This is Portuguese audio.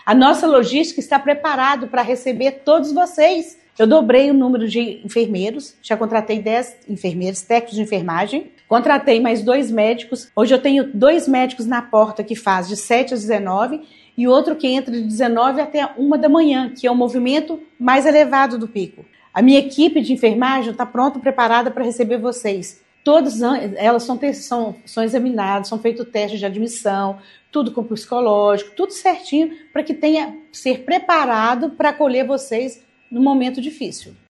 A nossa logística está preparada para receber todos vocês. Eu dobrei o número de enfermeiros, já contratei 10 enfermeiros, técnicos de enfermagem, contratei mais 2 médicos. Hoje eu tenho 2 médicos na porta que faz de 7 às 19 e outro que entra de 19 até 1 da manhã, que é o movimento mais elevado do pico. A minha equipe de enfermagem está pronta, preparada para receber vocês. Todas elas são examinadas, são feitos testes de admissão, tudo com psicológico, tudo certinho para que tenha ser preparado para acolher vocês no momento difícil.